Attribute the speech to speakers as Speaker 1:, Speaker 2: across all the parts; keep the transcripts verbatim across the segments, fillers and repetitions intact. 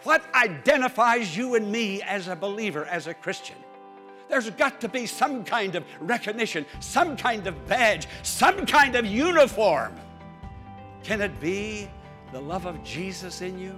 Speaker 1: What identifies you and me as a believer, as a Christian? There's got to be some kind of recognition, some kind of badge, some kind of uniform. Can it be the love of Jesus in you?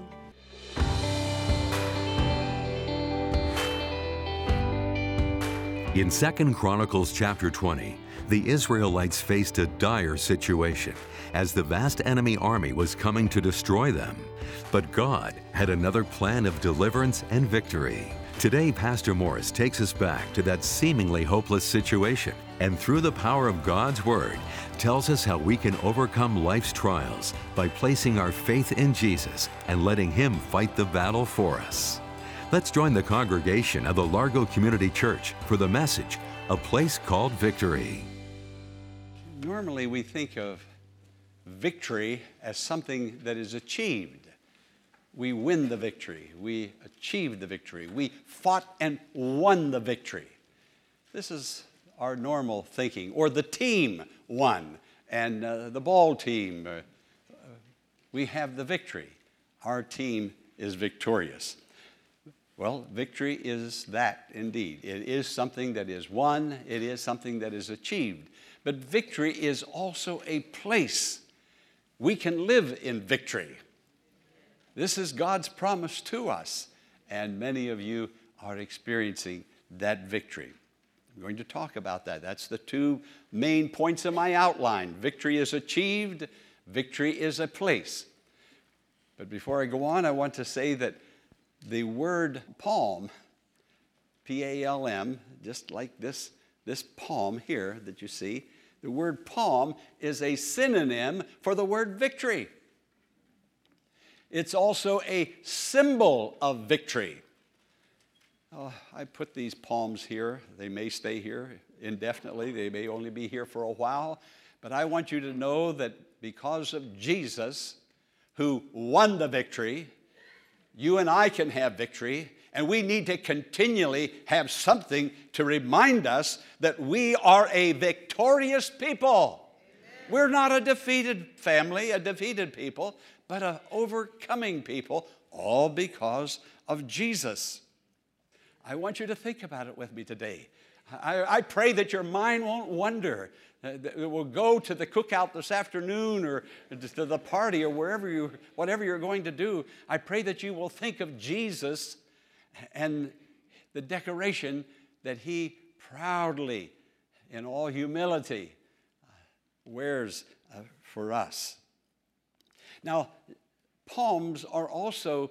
Speaker 2: In Second Chronicles chapter twenty, the Israelites faced a dire situation as the vast enemy army was coming to destroy them. But God had another plan of deliverance and victory. Today, Pastor Morris takes us back to that seemingly hopeless situation, and through the power of God's Word, tells us how we can overcome life's trials by placing our faith in Jesus and letting Him fight the battle for us. Let's join the congregation of the Largo Community Church for the message, A Place Called Victory.
Speaker 1: Normally we think of victory as something that is achieved. We win the victory. We achieved the victory. We fought and won the victory. This is our normal thinking. Or the team won, and uh, the ball team, uh, uh, we have the victory. Our team is victorious. Well, victory is that indeed. It is something that is won. It is something that is achieved. But victory is also a place. We can live in victory. This is God's promise to us, and many of you are experiencing that victory. I'm going to talk about that. That's the two main points of my outline. Victory is achieved. Victory is a place. But before I go on, I want to say that the word palm, P A L M, just like this, this palm here that you see, the word palm is a synonym for the word victory. It's also a symbol of victory. Oh, I put these palms here. They may stay here indefinitely. They may only be here for a while. But I want you to know that because of Jesus, who won the victory, you and I can have victory, and we need to continually have something to remind us that we are a victorious people. Amen. We're not a defeated family, a defeated people, but an overcoming people, all because of Jesus. I want you to think about it with me today. I, I pray that your mind won't wander. It will go to the cookout this afternoon or to the party or wherever you, whatever you're going to do. I pray that you will think of Jesus and the decoration that He proudly, in all humility, wears uh, for us. Now, palms are also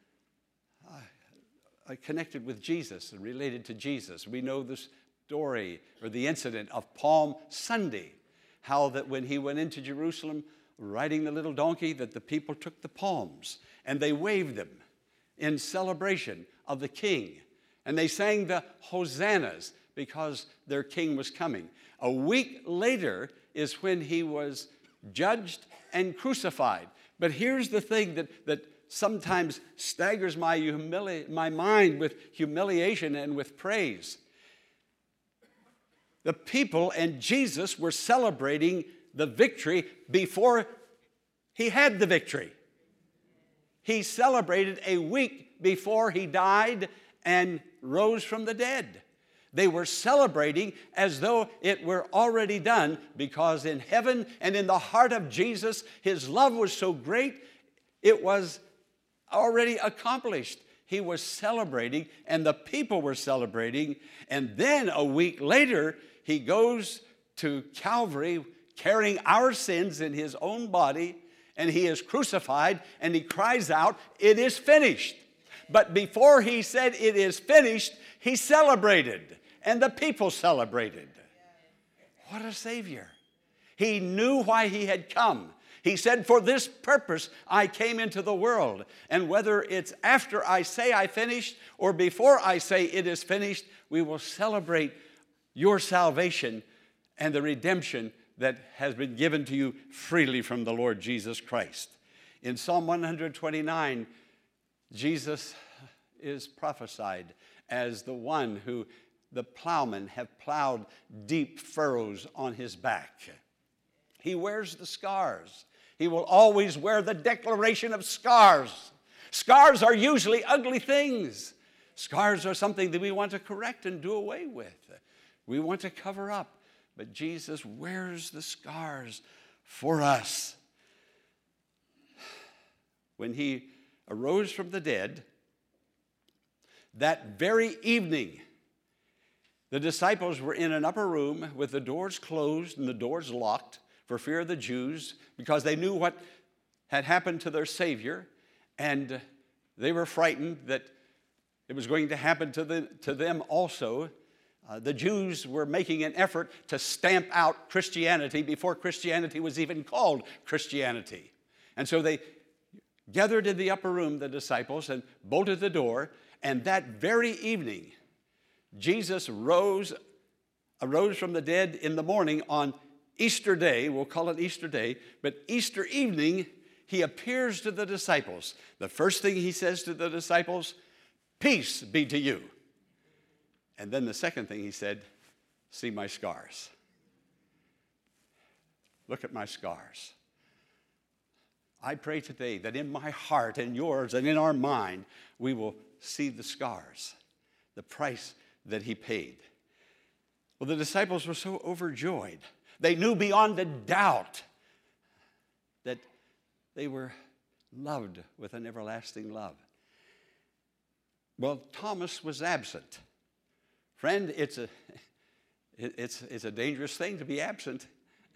Speaker 1: uh, connected with Jesus and related to Jesus. We know this story or the incident of Palm Sunday, how that when He went into Jerusalem riding the little donkey, that the people took the palms and they waved them in celebration of the King. And they sang the hosannas because their King was coming. A week later is when He was judged and crucified. But here's the thing that, that sometimes staggers my, humili- my mind with humiliation and with praise. The people and Jesus were celebrating the victory before He had the victory. He celebrated a week before He died and rose from the dead. They were celebrating as though it were already done, because in heaven and in the heart of Jesus, His love was so great, it was already accomplished. He was celebrating, and the people were celebrating, and then a week later, He goes to Calvary carrying our sins in His own body, and He is crucified, and He cries out, "It is finished." But before He said, "It is finished," He celebrated, and the people celebrated. What a Savior. He knew why He had come. He said, "For this purpose I came into the world." And whether it's after I say I finished or before I say it is finished, we will celebrate your salvation and the redemption that has been given to you freely from the Lord Jesus Christ. In Psalm one twenty-nine, Jesus is prophesied as the one who the plowmen have plowed deep furrows on His back. He wears the scars. He will always wear the declaration of scars. Scars are usually ugly things. Scars are something that we want to correct and do away with. We want to cover up. But Jesus wears the scars for us. When he arose from the dead, that very evening, the disciples were in an upper room with the doors closed and the doors locked for fear of the Jews, because they knew what had happened to their Savior, and they were frightened that it was going to happen to, the, to them also. Uh, the Jews were making an effort to stamp out Christianity before Christianity was even called Christianity. And so they gathered in the upper room, the disciples, and bolted the door. And that very evening, Jesus rose, arose from the dead in the morning on Easter Day. We'll call it Easter Day. But Easter evening, he appears to the disciples. The first thing he says to the disciples, "Peace be to you." And then the second thing he said, "See my scars. Look at my scars." I pray today that in my heart and yours and in our mind, we will see the scars, the price that he paid. Well, the disciples were so overjoyed. They knew beyond a doubt that they were loved with an everlasting love. Well, Thomas was absent. Friend, it's a, it's, it's a dangerous thing to be absent.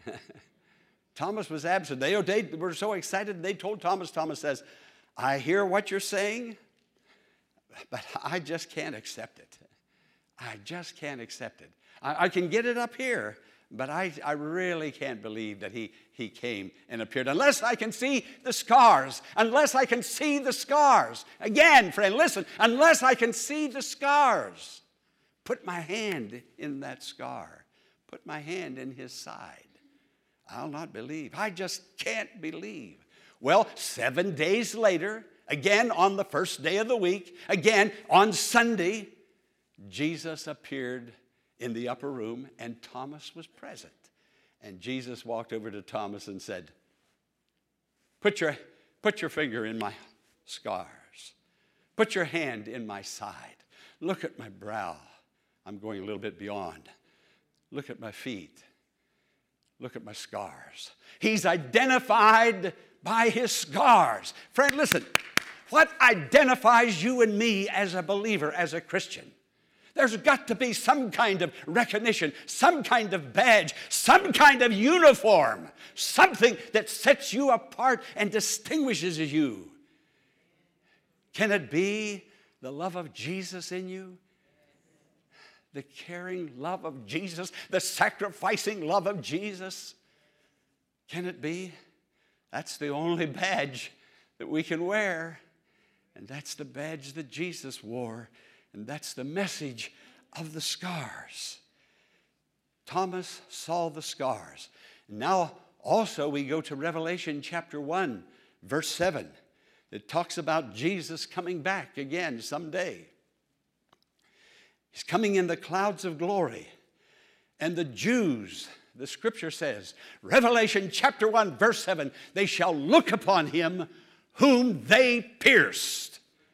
Speaker 1: Thomas was absent. They, they were so excited, they told Thomas, Thomas says, "I hear what you're saying, but I just can't accept it. I just can't accept it. I, I can get it up here, but I, I really can't believe that he, he came and appeared unless I can see the scars, unless I can see the scars." Again, friend, listen, unless I can see the scars. Put my hand in that scar. Put my hand in his side. I'll not believe. I just can't believe. Well, seven days later, again on the first day of the week, again on Sunday, Jesus appeared in the upper room and Thomas was present. And Jesus walked over to Thomas and said, Put your, put your finger in my scars. Put your hand in my side. Look at my brow. I'm going a little bit beyond. Look at my feet. Look at my scars. He's identified by his scars. Friend, listen. What identifies you and me as a believer, as a Christian? There's got to be some kind of recognition, some kind of badge, some kind of uniform, something that sets you apart and distinguishes you. Can it be the love of Jesus in you? The caring love of Jesus, the sacrificing love of Jesus? Can it be? That's the only badge that we can wear. And that's the badge that Jesus wore. And that's the message of the scars. Thomas saw the scars. Now also we go to Revelation chapter one, verse seven. It talks about Jesus coming back again someday. He's coming in the clouds of glory. And the Jews, the scripture says, Revelation chapter one, verse seven, they shall look upon him whom they pierced.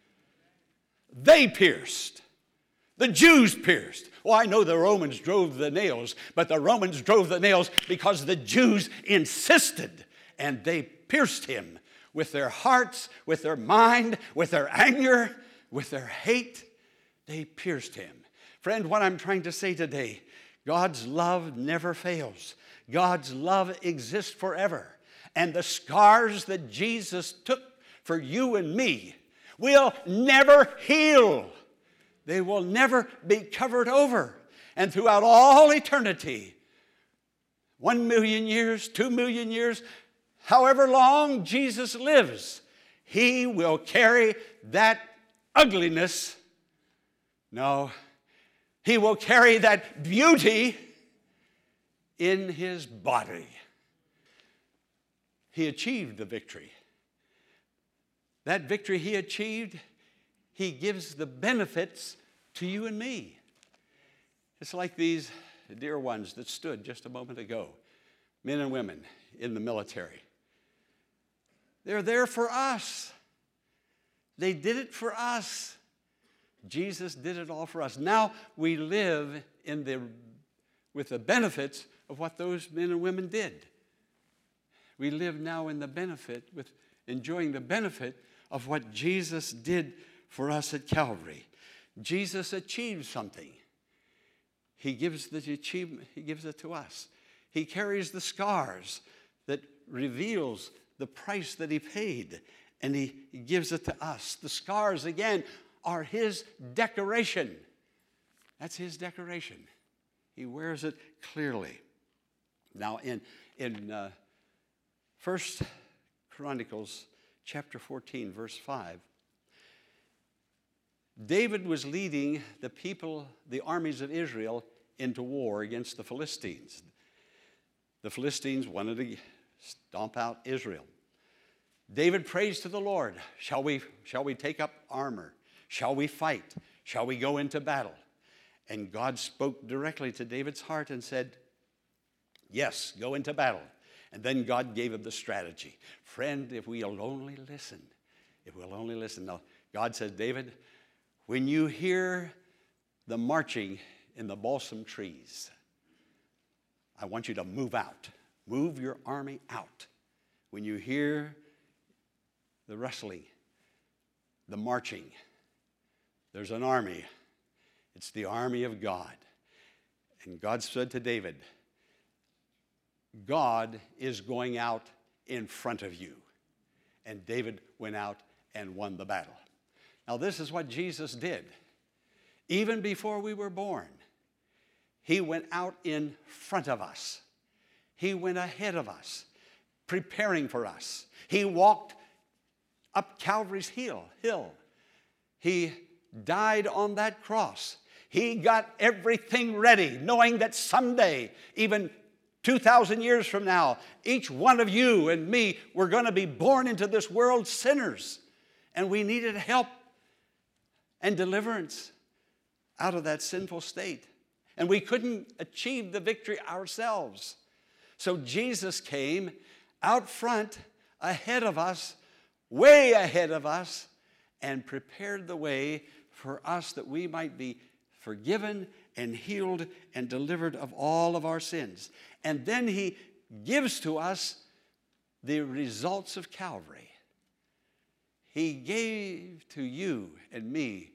Speaker 1: They pierced. The Jews pierced. Well, I know the Romans drove the nails, but the Romans drove the nails because the Jews insisted, and they pierced him with their hearts, with their mind, with their anger, with their hate. They pierced him. Friend, what I'm trying to say today, God's love never fails. God's love exists forever. And the scars that Jesus took for you and me will never heal. They will never be covered over. And throughout all eternity, one million years, two million years, however long Jesus lives, he will carry that ugliness. No, he will carry that beauty in his body. He achieved the victory. That victory he achieved, he gives the benefits to you and me. It's like these dear ones that stood just a moment ago, men and women in the military. They're there for us. They did it for us. Jesus did it all for us. Now we live in the, with the benefits of what those men and women did. We live now in the benefit, with enjoying the benefit of what Jesus did for us at Calvary. Jesus achieved something. He gives the achievement, he gives it to us. He carries the scars that reveals the price that he paid, and he gives it to us. The scars, again, are his decoration. That's his decoration. He wears it clearly. Now, in, in uh, First Chronicles chapter fourteen, verse five, David was leading the people, the armies of Israel, into war against the Philistines. The Philistines wanted to stomp out Israel. David prays to the Lord, shall we, shall we take up armor? Shall we fight? Shall we go into battle? And God spoke directly to David's heart and said, yes, go into battle. And then God gave him the strategy. Friend, if we'll only listen, if we'll only listen. Now, God says, David, when you hear the marching in the balsam trees, I want you to move out. Move your army out. When you hear the rustling, the marching, there's an army. It's the army of God. And God said to David, God is going out in front of you. And David went out and won the battle. Now, this is what Jesus did. Even before we were born, he went out in front of us. He went ahead of us, preparing for us. He walked up Calvary's hill. hill. He died on that cross. He got everything ready, knowing that someday, even two thousand years from now, each one of you and me were going to be born into this world sinners. And we needed help and deliverance out of that sinful state. And we couldn't achieve the victory ourselves. So Jesus came out front, ahead of us, way ahead of us, and prepared the way for us that we might be forgiven and healed and delivered of all of our sins. And then he gives to us the results of Calvary. He gave to you and me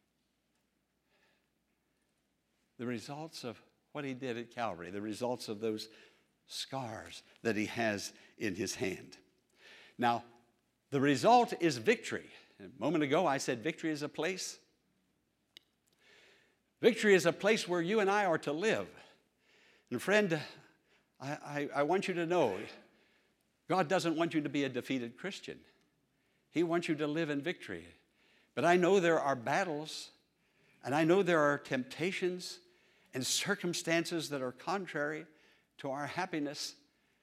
Speaker 1: the results of what he did at Calvary, the results of those scars that he has in his hand. Now, the result is victory. A moment ago, I said victory is a place. Victory is a place where you and I are to live. And friend, I, I, I want you to know, God doesn't want you to be a defeated Christian. He wants you to live in victory. But I know there are battles, and I know there are temptations and circumstances that are contrary to our happiness.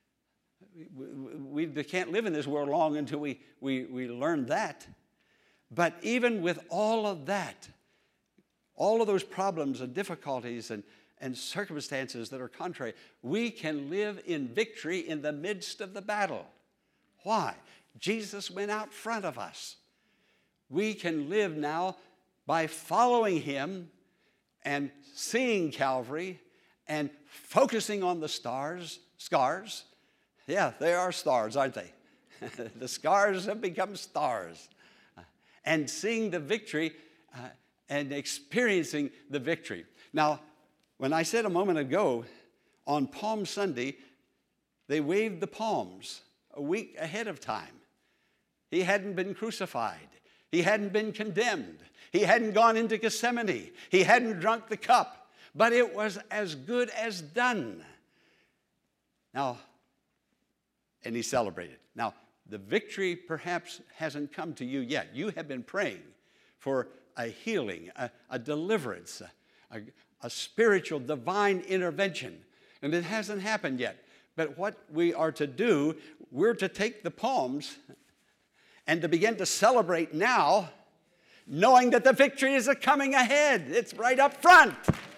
Speaker 1: We, we can't live in this world long until we, we, we learn that. But even with all of that, all of those problems and difficulties and, and circumstances that are contrary, we can live in victory in the midst of the battle. Why? Jesus went out front of us. We can live now by following him and seeing Calvary and focusing on the stars, scars. Yeah, they are stars, aren't they? The scars have become stars. And seeing the victory uh, and experiencing the victory. Now, when I said a moment ago, on Palm Sunday, they waved the palms a week ahead of time. He hadn't been crucified. He hadn't been condemned. He hadn't gone into Gethsemane. He hadn't drunk the cup. But it was as good as done. Now, and he celebrated. Now, the victory perhaps hasn't come to you yet. You have been praying for a healing, a, a deliverance, a, a spiritual divine intervention. And it hasn't happened yet. But what we are to do, we're to take the palms and to begin to celebrate now, knowing that the victory is coming ahead. It's right up front.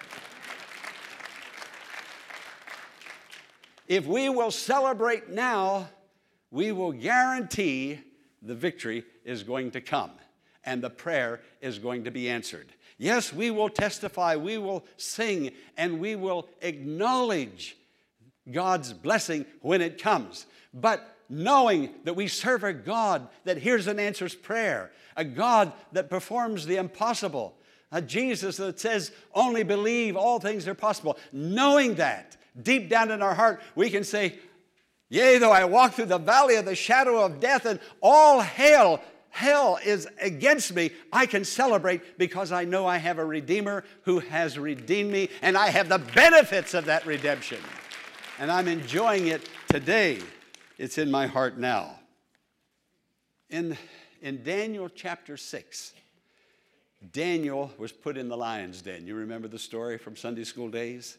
Speaker 1: If we will celebrate now, we will guarantee the victory is going to come. and the prayer is going to be answered. Yes, we will testify, we will sing, and we will acknowledge God's blessing when it comes. But knowing that we serve a God that hears and answers prayer, a God that performs the impossible, a Jesus that says, only believe, all things are possible. Knowing that, deep down in our heart, we can say, yea, though I walk through the valley of the shadow of death, and all hell, hell is against me, I can celebrate because I know I have a Redeemer who has redeemed me, and I have the benefits of that redemption. And I'm enjoying it today. It's in my heart now. In, in Daniel chapter six, Daniel was put in the lion's den. You remember the story from Sunday school days?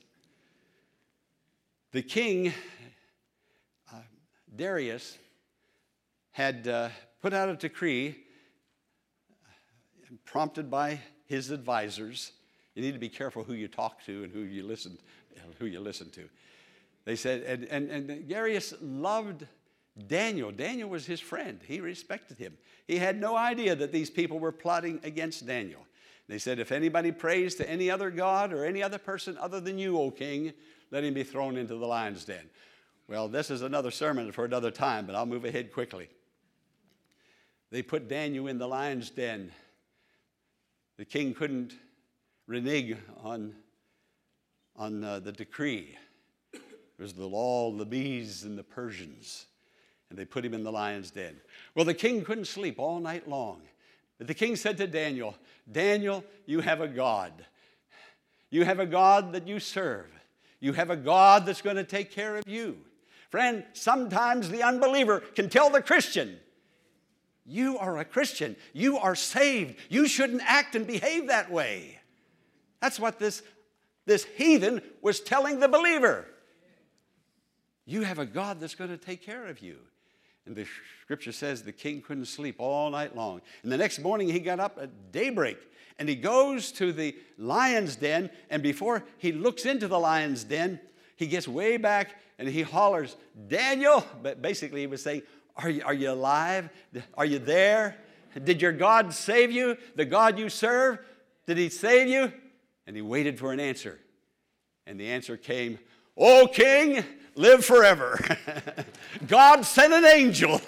Speaker 1: The king, uh, Darius, had uh, put out a decree, uh, prompted by his advisors. You need to be careful who you talk to and who you listen, who you listen to. They said, and, and, and Darius loved Daniel. Daniel was his friend. He respected him. He had no idea that these people were plotting against Daniel. They said, if anybody prays to any other god or any other person other than you, O king, let him be thrown into the lion's den. Well, this is another sermon for another time, but I'll move ahead quickly. They put Daniel in the lion's den. The king couldn't renege on, on uh, the decree. It was the law of the Medes and the Persians. And they put him in the lion's den. Well, the king couldn't sleep all night long. But the king said to Daniel, Daniel, you have a God. You have a God that you serve. You have a God that's going to take care of you. Friend, sometimes the unbeliever can tell the Christian, you are a Christian. You are saved. You shouldn't act and behave that way. That's what this, this heathen was telling the believer. You have a God that's going to take care of you. And the scripture says the king couldn't sleep all night long. And the next morning he got up at daybreak and he goes to the lion's den. And before he looks into the lion's den, he gets way back and he hollers, Daniel. But basically he was saying, are you, are you alive? Are you there? Did your God save you? The God you serve, did he save you? And he waited for an answer. And the answer came, O king, live forever. God sent an angel.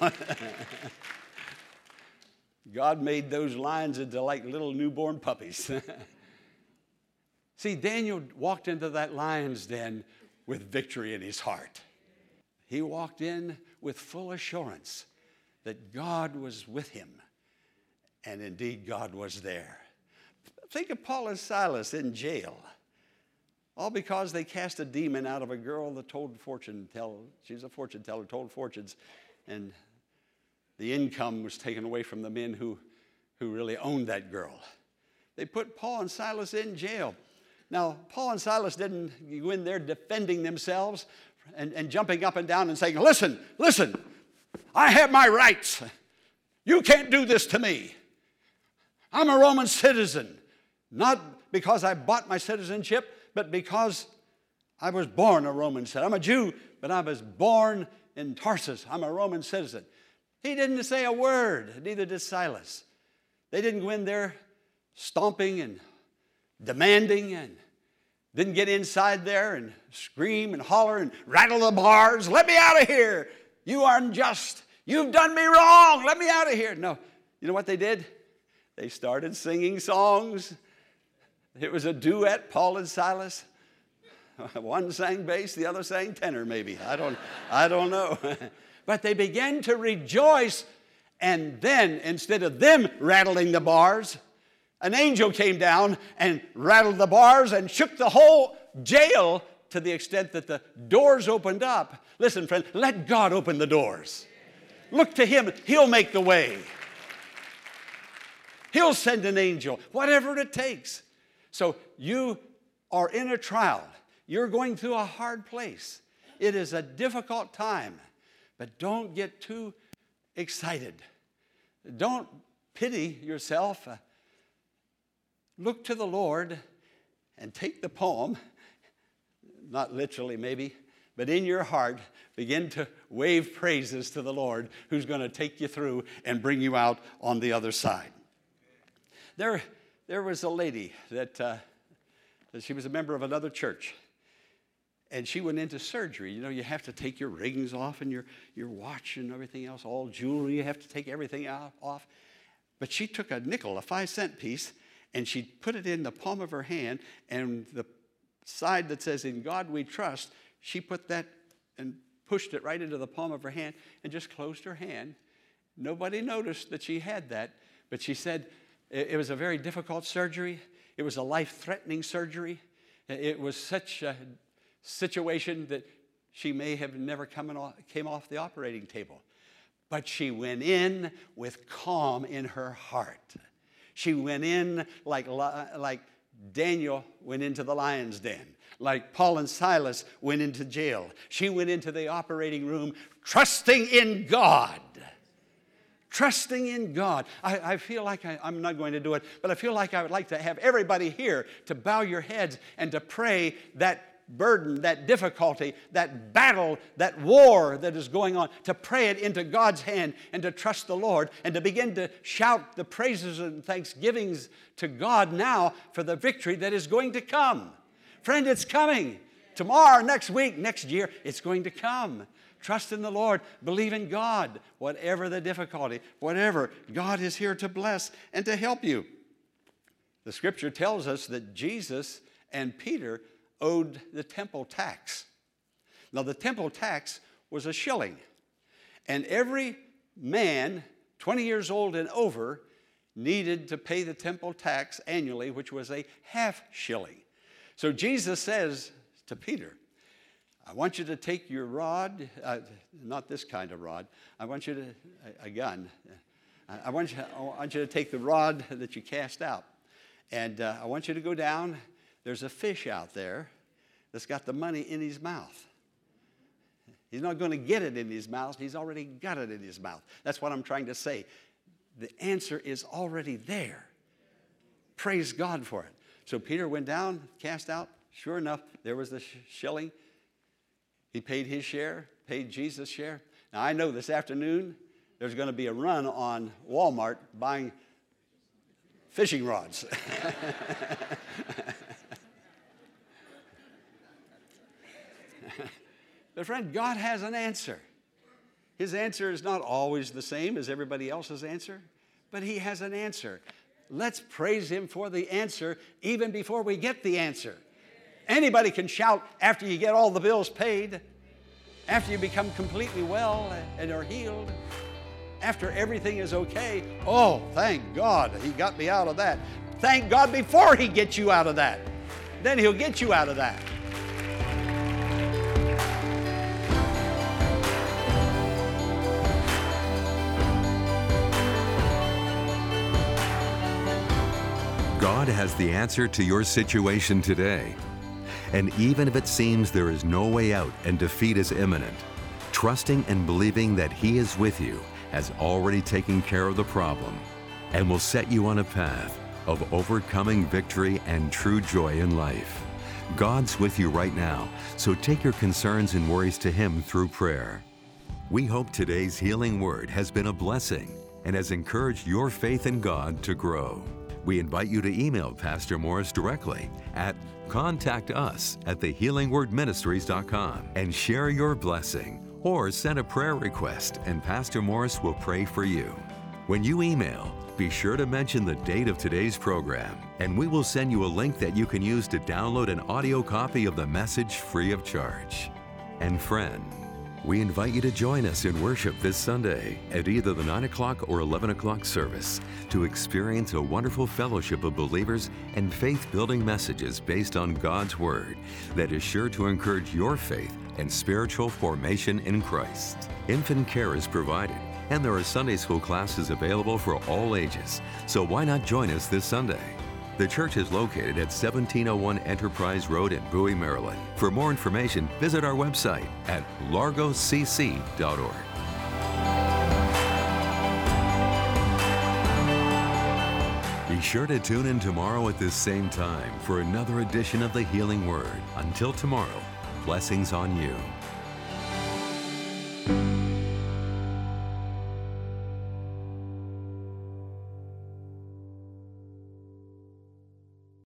Speaker 1: God made those lions into like little newborn puppies. See, Daniel walked into that lion's den with victory in his heart. He walked in with full assurance that God was with him. And indeed, God was there. Think of Paul and Silas in jail. All because they cast a demon out of a girl that told fortune tell. She was a fortune teller, told fortunes, and the income was taken away from the men who, who really owned that girl. They put Paul and Silas in jail. Now, Paul and Silas didn't go in there defending themselves and, and jumping up and down and saying, listen, listen, I have my rights. You can't do this to me. I'm a Roman citizen, not because I bought my citizenship, but because I was born a Roman citizen. I'm a Jew, but I was born in Tarsus. I'm a Roman citizen. He didn't say a word, neither did Silas. They didn't go in there stomping and demanding and didn't get inside there and scream and holler and rattle the bars. Let me out of here. You are unjust. You've done me wrong. Let me out of here. No. You know what they did? They started singing songs. It was a duet, Paul and Silas. One sang bass, the other sang tenor, maybe. I don't, I don't know. But they began to rejoice, and then, instead of them rattling the bars, an angel came down and rattled the bars and shook the whole jail to the extent that the doors opened up. Listen, friend, let God open the doors. Look to him. He'll make the way. He'll send an angel, whatever it takes. So you are in a trial. You're going through a hard place. It is a difficult time. But don't get too excited. Don't pity yourself. Uh, look to the Lord and take the poem, not literally maybe, but in your heart, begin to wave praises to the Lord who's going to take you through and bring you out on the other side. there, there was a lady that, uh, that she was a member of another church. And she went into surgery. You know, you have to take your rings off and your, your watch and everything else, all jewelry. You have to take everything out, off. But she took a nickel, a five-cent piece, and she put it in the palm of her hand, and the side that says, "In God We Trust," she put that and pushed it right into the palm of her hand and just closed her hand. Nobody noticed that she had that, but she said it was a very difficult surgery. It was a life-threatening surgery. It was such a situation that she may have never come off, came off the operating table. But she went in with calm in her heart. She went in like, like Daniel went into the lion's den, like Paul and Silas went into jail. She went into the operating room trusting in God. Trusting in God. I, I feel like I, I'm not going to do it, but I feel like I would like to have everybody here to bow your heads and to pray that burden, that difficulty, that battle, that war that is going on, to pray it into God's hand and to trust the Lord and to begin to shout the praises and thanksgivings to God now for the victory that is going to come. Friend, it's coming. Tomorrow, next week, next year, it's going to come. Trust in the Lord. Believe in God. Whatever the difficulty, whatever, God is here to bless and to help you. The Scripture tells us that Jesus and Peter owed the temple tax. Now, the temple tax was a shilling. And every man, twenty years old and over, needed to pay the temple tax annually, which was a half shilling. So Jesus says to Peter, I want you to take your rod, uh, not this kind of rod, I want you to, a, a gun, I want, you, I want you to take the rod that you cast out, and uh, I want you to go down. There's a fish out there that's got the money in his mouth. He's not going to get it in his mouth. He's already got it in his mouth. That's what I'm trying to say. The answer is already there. Praise God for it. So Peter went down, cast out. Sure enough, there was the sh- shilling. He paid his share, paid Jesus' share. Now, I know this afternoon there's going to be a run on Walmart buying fishing rods. But friend, God has an answer. His answer is not always the same as everybody else's answer, but He has an answer. Let's praise Him for the answer even before we get the answer. Anybody can shout after you get all the bills paid, after you become completely well and are healed, after everything is okay. Oh, thank God He got me out of that. Thank God before He gets you out of that. Then He'll get you out of that.
Speaker 2: God has the answer to your situation today. And even if it seems there is no way out and defeat is imminent, trusting and believing that He is with you has already taken care of the problem and will set you on a path of overcoming victory and true joy in life. God's with you right now, so take your concerns and worries to Him through prayer. We hope today's healing word has been a blessing and has encouraged your faith in God to grow. We invite you to email Pastor Morris directly at contact us at the healing word ministries dot com and share your blessing, or send a prayer request and Pastor Morris will pray for you. When you email, be sure to mention the date of today's program, and we will send you a link that you can use to download an audio copy of the message free of charge. And friend, we invite you to join us in worship this Sunday at either the nine o'clock or eleven o'clock service to experience a wonderful fellowship of believers and faith-building messages based on God's Word that is sure to encourage your faith and spiritual formation in Christ. Infant care is provided, and there are Sunday school classes available for all ages, so why not join us this Sunday? The church is located at seventeen oh one Enterprise Road in Bowie, Maryland. For more information, visit our website at largo c c dot org. Be sure to tune in tomorrow at this same time for another edition of the Healing Word. Until tomorrow, blessings on you.